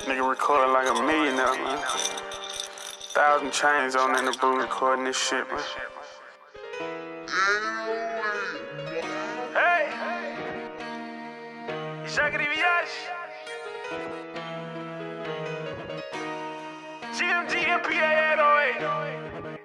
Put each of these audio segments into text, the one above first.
Nigga recording like a millionaire, man. 1,000 chains on in the booth recording this shit, man. Hey! Shaggy Viage. GMG MPA 808.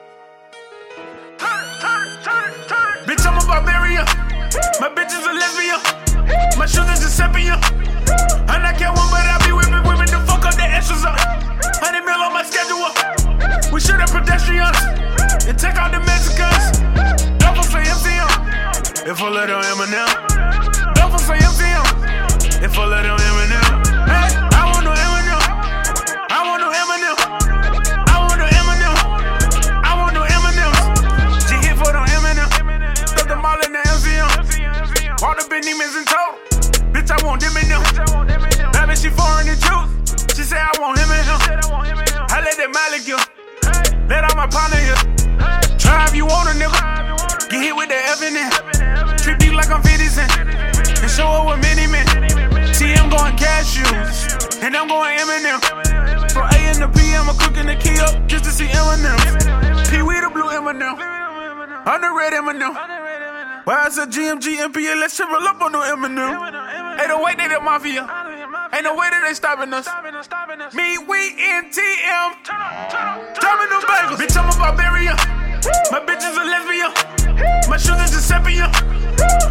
Turn. Bitch, I'm a barbarian. My bitch is a lesbian. My shoes is Giuseppe. I'm not care one, but I be whipping the fuck up the extras up. 100 mil on my schedule. We shoot at pedestrians and take out the Mexicans. Double say MCM. If I let them Eminem. Double say MCM. If I let them Eminem. Hey, I want no Eminem. I want no Eminem. I want no Eminem. I want no Eminem. She hit for them Eminem. Stuck them all in the MCM. All the big demons in total. Bitch, I want them in them. That bitch, she foreign and choose. She say I want him and him. I let that Malik you. Let all my partner here. Try if you want a nigga. Get hit with the F in it. Treat me like I'm 50 Cent. And show up with many men. See, I'm going cashews. And I'm going Eminem. From AM to PM, I'm cooking the key up just to see Eminem. Pee-wee the blue Eminem. I'm the red Eminem. Why I said GMG MPA, let's triple up on no Eminem. Ain't no way they the mafia. Ain't no way that they stopping us. Me, we, NTM. Terminal bagels. Bitch, I'm a barbarian. My bitch is a lesbian. My shoes is Giuseppe.